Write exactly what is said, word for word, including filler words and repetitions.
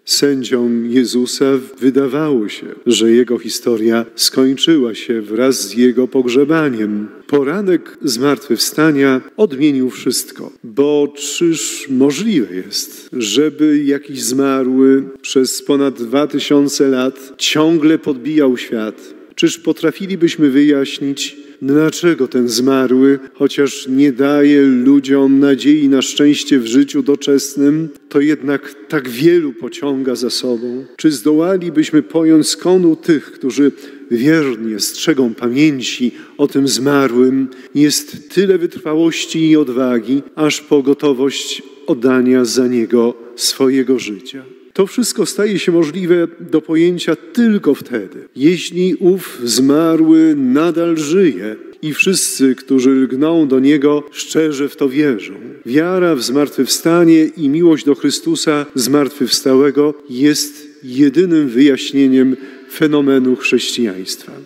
Sędziom Jezusa wydawało się, że Jego historia skończyła się wraz z Jego pogrzebaniem. Poranek zmartwychwstania odmienił wszystko, bo czyż możliwe jest, żeby jakiś zmarły przez ponad dwa tysiące lat ciągle podbijał świat? Czyż potrafilibyśmy wyjaśnić, dlaczego ten zmarły, chociaż nie daje ludziom nadziei na szczęście w życiu doczesnym, to jednak tak wielu pociąga za sobą? Czy zdołalibyśmy pojąć, skąd u tych, którzy wiernie strzegą pamięci o tym zmarłym, jest tyle wytrwałości i odwagi, aż po gotowość oddania za niego swojego życia? To wszystko staje się możliwe do pojęcia tylko wtedy, jeśli ów zmarły nadal żyje i wszyscy, którzy lgną do Niego, szczerze w to wierzą. Wiara w zmartwychwstanie i miłość do Chrystusa zmartwychwstałego jest jedynym wyjaśnieniem fenomenu chrześcijaństwa.